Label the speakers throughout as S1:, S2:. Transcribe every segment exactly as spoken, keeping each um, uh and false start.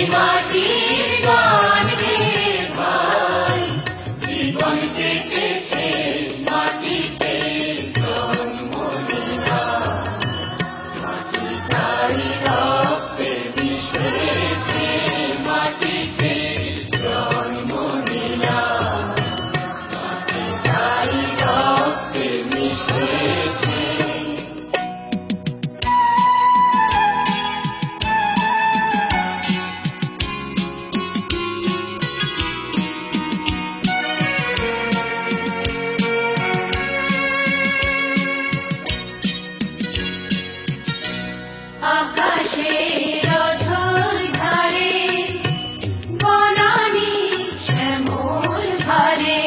S1: মাটির গান গেয়ে ভাই জীবন কেটেছে মাটিতে জন্ম নিলাম। মাটি তাই রক্তে মিশেছে মাটিতে জন্ম নিলাম। মাটি তাই রক্তে মিশেছে। আকাশের অঝোর ধারে বনানী শ্যামল ভারে।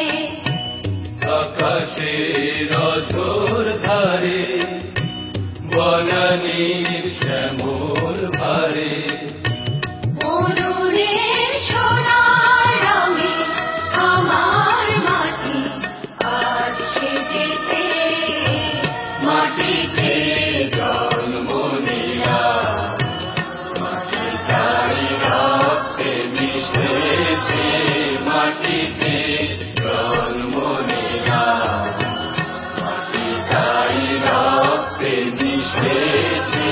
S2: আকাশের অঝোর ধারে বনানীর শ্যামল ভারে।
S1: অরুণের সোনার রঙে আমার মাটি আজ সেজেছে। মাটিতে জন্ম নিলাম। মাটি তাই রক্তে মিশেছে মাটিতে জন্ম নিলাম। মাটি তাই রক্তে মিশেছে।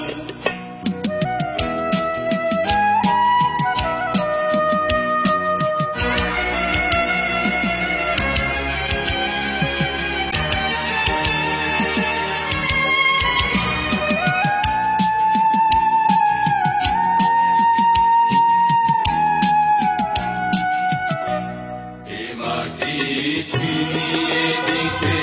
S2: মাটি ছিনিয়ে দিতে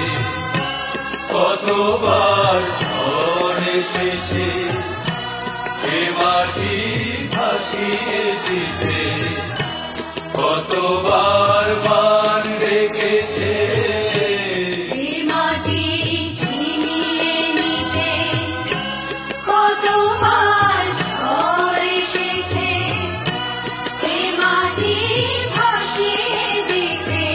S2: কতবার ঝড় এসেছে। এ মাটি ভাসিয়ে দিতে কতবার বান ডেকেছে।
S1: এ মাটি ছিনিয়ে নিতে কতবার ঝড় এসেছে। এ মাটি ভাসিয়ে দিতে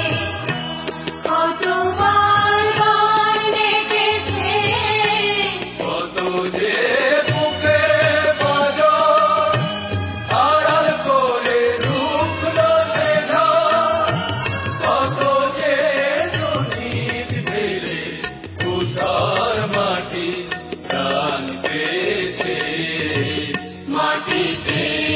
S1: কতবার বান ডেকেছে।
S2: কত যে বুকে বাজর আড়াল করে রুখলো সে ঝড়। কত যে শহীদ ঢেলে তুষার মাটি প্রাণ পেয়েছে।
S1: মাটিতে